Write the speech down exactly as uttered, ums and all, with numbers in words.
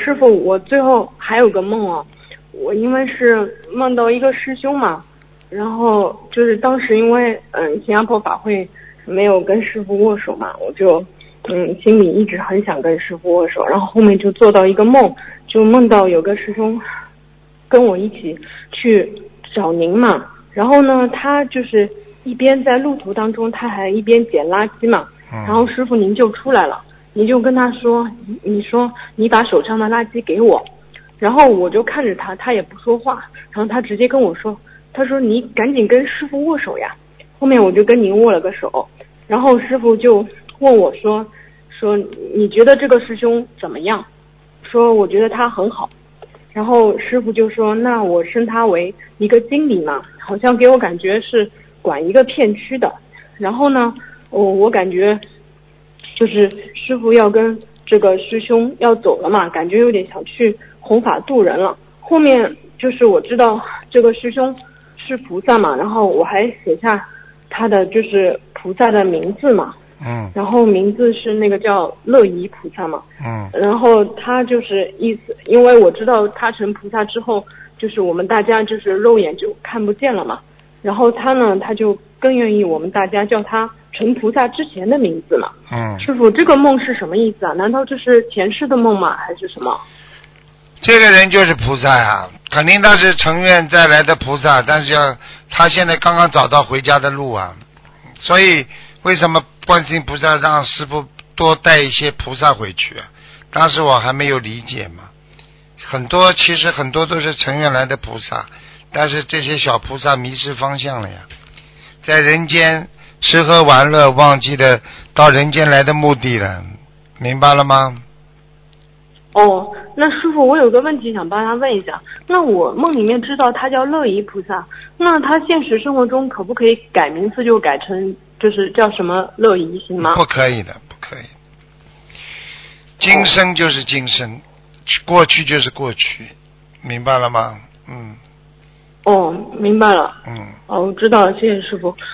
师傅，我最后还有个梦哦，我因为是梦到一个师兄嘛，然后就是当时因为嗯新加坡法会没有跟师傅握手嘛，我就嗯心里一直很想跟师傅握手，然后后面就做到一个梦，就梦到有个师兄跟我一起去找您嘛，然后呢他就是一边在路途当中他还一边捡垃圾嘛，然后师傅您就出来了，你就跟他说，你说你把手上的垃圾给我，然后我就看着他，他也不说话，然后他直接跟我说，他说你赶紧跟师傅握手呀。后面我就跟您握了个手，然后师傅就问我说，说你觉得这个师兄怎么样？说我觉得他很好。然后师傅就说，那我升他为一个经理嘛，好像给我感觉是管一个片区的。然后呢，我我感觉就是师傅要跟这个师兄要走了嘛，感觉有点想去弘法度人了。后面就是我知道这个师兄是菩萨嘛，然后我还写下他的就是菩萨的名字嘛， 嗯， 然后名字是那个叫乐仪菩萨嘛， 嗯， 然后他就是意思，因为我知道他成菩萨之后，就是我们大家就是肉眼就看不见了嘛，然后他呢，他就更愿意我们大家叫他成菩萨之前的名字嘛。 嗯， 师傅，这个梦是什么意思啊？难道这是前世的梦吗？还是什么？ 这个人就是菩萨呀，肯定他是成愿再来的菩萨，但是要他现在刚刚找到回家的路啊，所以为什么观世音菩萨让师父多带一些菩萨回去啊？当时我还没有理解嘛，很多其实很多都是成愿来的菩萨，但是这些小菩萨迷失方向了呀，在人间吃喝玩乐，忘记了到人间来的目的了，明白了吗？ 哦，那师傅，我有个问题想帮他问一下。那我梦里面知道他叫乐仪菩萨，那他现实生活中可不可以改名字，就改成就是叫什么乐仪，行吗？ 不可以的，不可以。今生就是今生，过去就是过去，明白了吗？嗯。 哦，明白了。 嗯。 哦，我知道了，谢谢师傅。